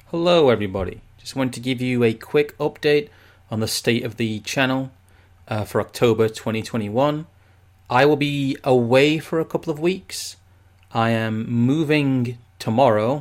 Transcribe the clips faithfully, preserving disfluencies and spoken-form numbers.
Hello everybody, just wanted to give you a quick update on the state of the channel uh, for October twenty twenty-one. I will be away for a couple of weeks. I am moving tomorrow.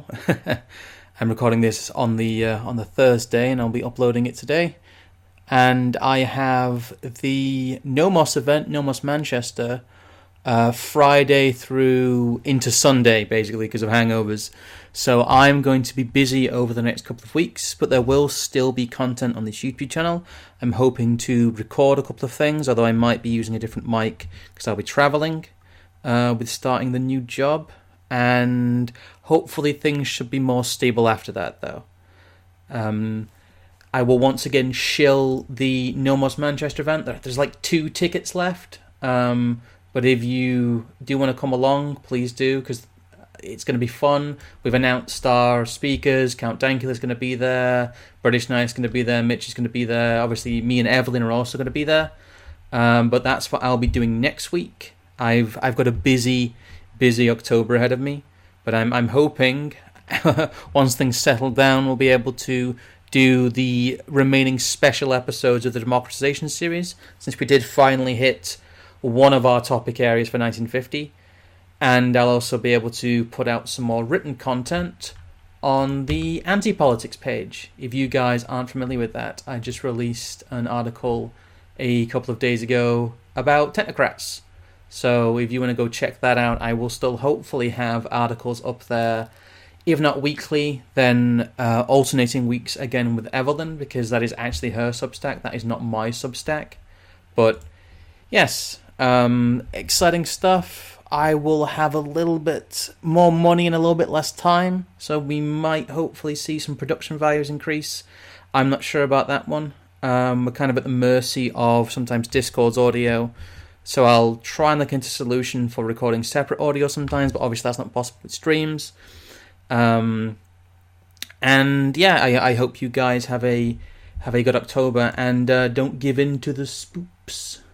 I'm recording this on the uh, on the Thursday and I'll be uploading it today. And I have the Nomos event, Nomos Manchester, uh, Friday through into Sunday, basically, because of hangovers. So I'm going to be busy over the next couple of weeks, but there will still be content on this YouTube channel. I'm hoping to record a couple of things, although I might be using a different mic because I'll be traveling uh, with starting the new job. And hopefully things should be more stable after that, though. Um, I will once again shill the Nomos Manchester event. There's like two tickets left. Um, but if you do want to come along, please do, because it's going to be fun. We've announced our speakers. Count Dankula is going to be there. British Knight is going to be there. Mitch is going to be there. Obviously, me and Evelyn are also going to be there. Um, but that's what I'll be doing next week. I've I've got a busy, busy October ahead of me. But I'm I'm hoping once things settle down, we'll be able to do the remaining special episodes of the Democratization series, since we did finally hit one of our topic areas for nineteen fifty. And I'll also be able to put out some more written content on the anti-politics page. If you guys aren't familiar with that, I just released an article a couple of days ago about technocrats. So if you want to go check that out, I will still hopefully have articles up there. If not weekly, then uh, alternating weeks again with Evelyn, because that is actually her Substack. That is not my Substack. But yes, um, exciting stuff. I will have a little bit more money and a little bit less time, so we might hopefully see some production values increase. I'm not sure about that one. Um, we're kind of at the mercy of sometimes Discord's audio, so I'll try and look into a solution for recording separate audio sometimes, but obviously that's not possible with streams. Um, and yeah, I, I hope you guys have a have a good October, and uh, don't give in to the spoops.